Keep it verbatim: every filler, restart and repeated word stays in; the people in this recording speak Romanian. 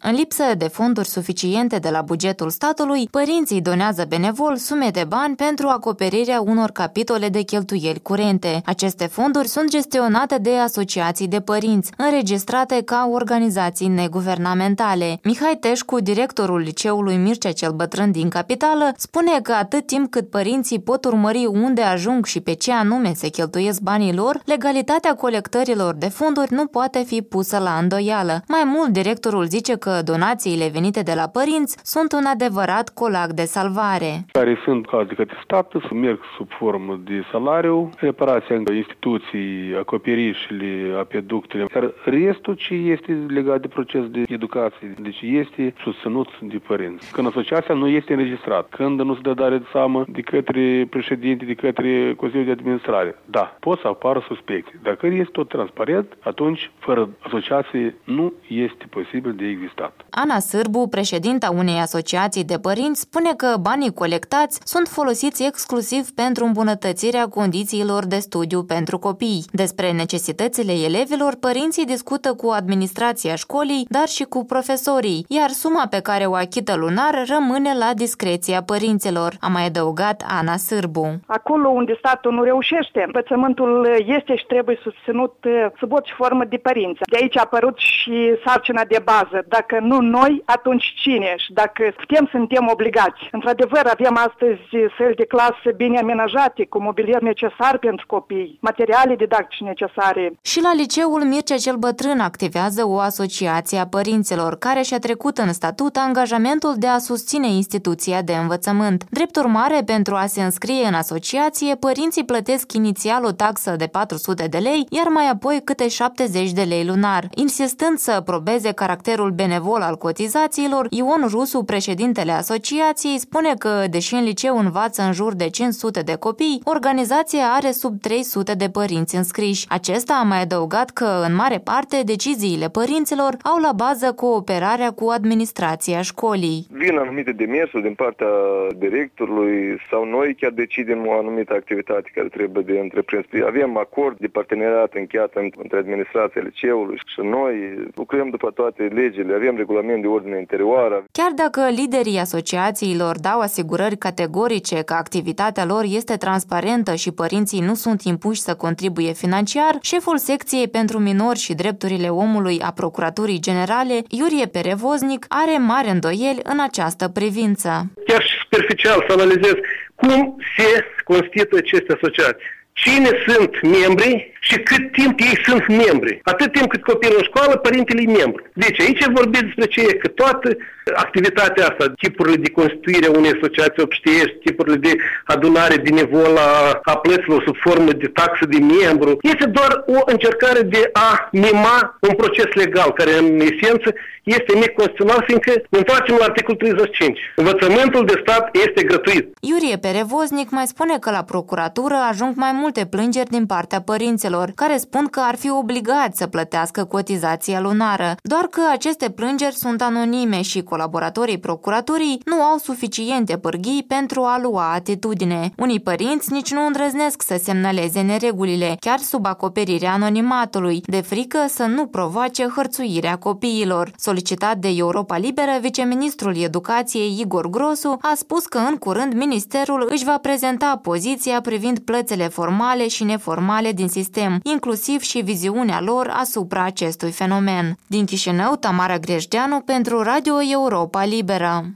În lipsă de fonduri suficiente de la bugetul statului, părinții donează benevol sume de bani pentru acoperirea unor capitole de cheltuieli curente. Aceste fonduri sunt gestionate de asociații de părinți, înregistrate ca organizații neguvernamentale. Mihai Teșcu, directorul liceului Mircea cel Bătrân din capitală, spune că atât timp cât părinții pot urmări unde ajung și pe ce anume se cheltuiesc banii lor, legalitatea colectărilor de fonduri nu poate fi pusă la îndoială. Mai mult, directorul zice că donațiile venite de la părinți sunt un adevărat colac de salvare. Care sunt caz de către stat, să merg sub formă de salariu, reparația instituții, acoperișile, apeductele, dar restul ce este legat de proces de educație, deci este susținut de părinți. Când asociația nu este înregistrată, când nu se dă dare de seamă de către președinte, de către Consiliul de Administrare, da, pot să apară suspecții. Dacă este tot transparent, atunci, fără asociație, nu este posibil de existat. Ana Sârbu, președinta unei asociații de părinți, spune că banii colectați sunt folosiți exclusiv pentru îmbunătățirea condițiilor de studiu pentru copii. Despre necesitățile elevilor, părinții discută cu administrația școlii, dar și cu profesorii, iar suma pe care o achită lunar rămâne la discreția părinților, a mai adăugat Ana Sârbu. Acolo unde statul nu reușește, învățământul este și trebuie susținut sub orice formă de părinți. De aici a apărut și sarcina de bază. Dacă nu noi, atunci cine? Și dacă putem, suntem obligați. Într-adevăr, avem astăzi săli de clasă bine amenajate, cu mobilier necesar pentru copii, materiale didactice necesare. Și la liceul Mircea cel Bătrân activează o asociație a părinților, care și-a trecut în statut angajamentul de a susține instituția de învățământ. Drept urmare, pentru a se înscrie în asociație, părinții plătesc inițial o taxă de patru sute de lei, iar mai apoi câte șaptezeci de lei lunar. Insistând să probeze caracterul benevol al cotizațiilor, Ion Rusu, președintele asociației, spune că, deși în liceu învață în jur de cinci sute de copii, organizația are sub trei sute de părinți înscriși. Acesta a mai adăugat că, în mare parte, deciziile părinților au la bază cooperarea cu administrația școlii. Vin anumite demersuri din partea directorului sau noi chiar decidem o anumită activitate care trebuie de întreprins. Avem acord de parteneriat încheiat între administrația liceului și noi lucrăm după toate legile, avem regulament de ordine interioară. Chiar dacă liderii asociațiilor dau asigurări categorice că activitatea lor este transparentă și părinții nu sunt impuși să contribuie financiar, șeful secției pentru minori și drepturile omului a Procuraturii Generale, Iurie Perevoznic, are mari îndoieli în această privință. Chiar și superficial să analizez cum se constituie aceste asociații. Cine sunt membri și cât timp ei sunt membri. Atât timp cât copilul în școală, părintele e membru. Deci aici vorbim despre ce e, că toată activitatea asta, tipurile de constituire a unei asociații obștiești, tipurile de adunare benevolă a, a plăților sub formă de taxă de membru, este doar o încercare de a mima un proces legal, care în esență este neconstituțional, fiindcă ne întoarcem la articolul treizeci și cinci. Învățământul de stat este gratuit. Iurie Perevoznic mai spune că la procuratură ajung mai multe plângeri din partea părinților, care spun că ar fi obligați să plătească cotizația lunară, doar că aceste plângeri sunt anonime și colaboratorii procuraturii nu au suficiente pârghii pentru a lua atitudine. Unii părinți nici nu îndrăznesc să semnaleze neregulile, chiar sub acoperirea anonimatului, de frică să nu provoace hărțuirea copiilor. Solicitat de Europa Liberă, viceministrul Educației Igor Grosu a spus că în curând ministerul își va prezenta poziția privind plățile formale și neformale din sistem, inclusiv și viziunea lor asupra acestui fenomen. Din Chișinău, Tamara Grejdeanu pentru Radio Europa Liberă.